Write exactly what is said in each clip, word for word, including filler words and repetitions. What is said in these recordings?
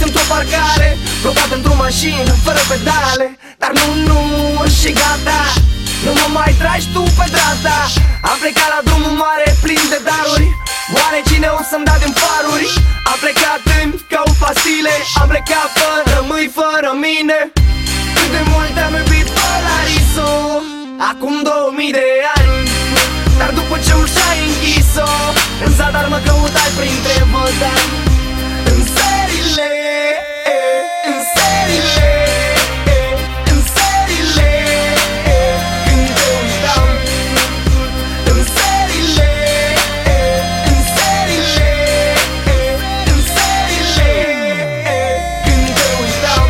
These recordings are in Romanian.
găsești într-o parcare, blocat într-o mașină, fără pedale. Dar nu, nu, și gata, nu mă mai tragi tu pe drata. Am plecat la drumul mare plin de daruri. Oare cine o să-mi da din faruri? Am plecat în caut pastile. Am plecat fără, rămâi fără mine. Cât de mult am iubit Polariso, acum două mii de ani. Dar după ce ușa ai închis-o, în zadar mă căutai printre vădani. În serile, în serile, în serile, când te uitam. În serile, în serile, în serile, când te uitam.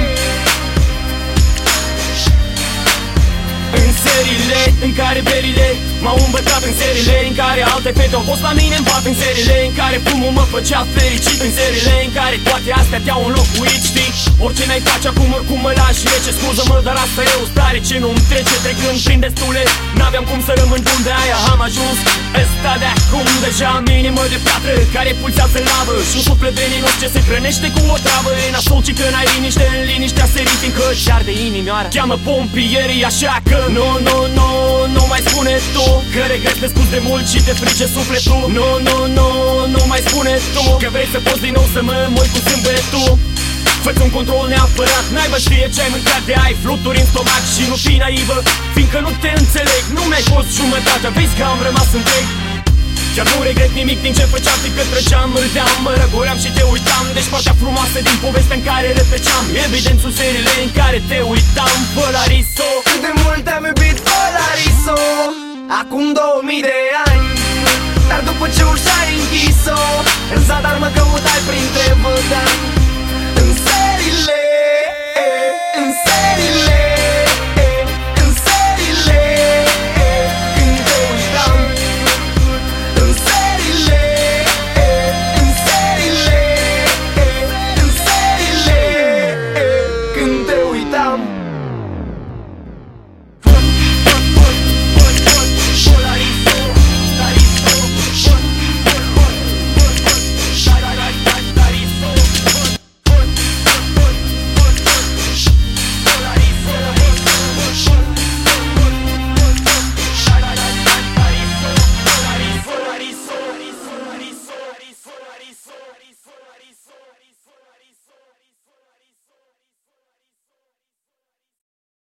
În serile în care berile m-au îmbătat, în serile în care alte fete au fost la mine în pat, în serile în care fumul mă făcea fericit, în serile în care toate astea te-au înlocuit, știi? Orice n-ai face acum, oricum mă lași rece. Scuză-mă, dar asta e o stare ce nu-mi trece. Trecând prin destule, n-aveam cum să rămân bun, de aia am ajuns. Ăsta de acum deja am inimă de piatră care pulsează lavă și un suflet veninos ce se hrănește cu o travă. E nasol ci că n-ai liniște, în liniștea serii, fiindcă ți-ar de inimioară. Cheamă pompierii, așa că nu, nu, nu, nu mai spune tu că regret de spus de mult și te frice sufletul. Nu, nu, nu, nu mai spune tu că vrei să poți din nou să mă moi cu zâmbetul. Fă-ți un control neapărat, n-aibă știe ce ai mâncat, de ai fluturi în stomac și nu fi naivă, fiindcă nu te înțeleg. Nu mi-ai fost jumătatea, vezi că am rămas întreg. Chiar nu regret nimic din ce făceam, fiindcă trăgeam, râdeam, mă răgoream și te uitam. Deci partea frumoasă din povestea în care rătăceam, evident sunt seriile în care te uitam. Polariso, cât de mult am iubit Polariso, acum două mii de ani. Dar după ce ușa ai închis-o, în zadar mă căutai printre vădani.